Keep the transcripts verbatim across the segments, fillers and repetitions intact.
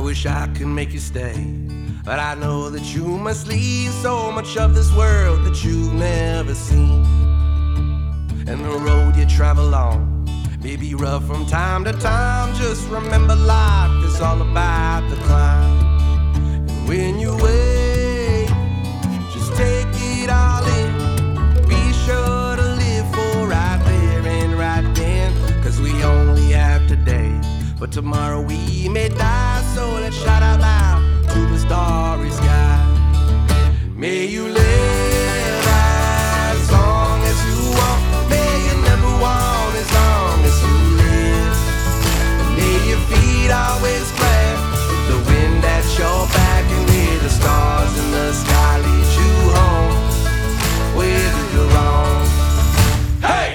wish I could make you stay, but I know that you must leave so much of this world that you've never seen. And the road you travel on may be rough from time to time. Just remember life is all about the climb. And when you wait, just take it all in. Be sure to live for right there and right then, 'cause we only have today, but tomorrow we may die. So let's shout out loud to the starry sky. May you live as long as you want. May you never want as long as you live. May your feet always clap with the wind at your back, and may the stars in the sky lead you home, whether you're wrong. Hey!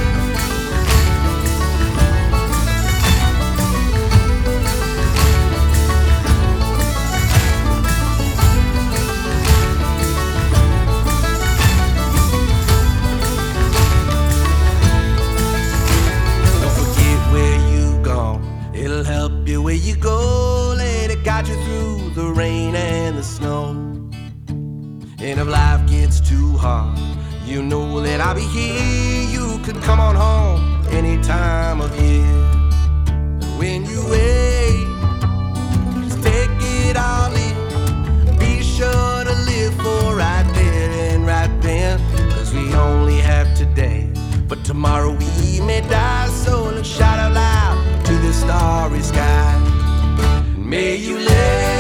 It'll help you where you go, let it guide you through the rain and the snow. And if life gets too hard, you know that I'll be here. You can come on home any time of year. And when you wait, just take it all in. Be sure to live for right there and right then, 'cause we only have today, but tomorrow we may die. So let's shout out loud to the starry sky. May you live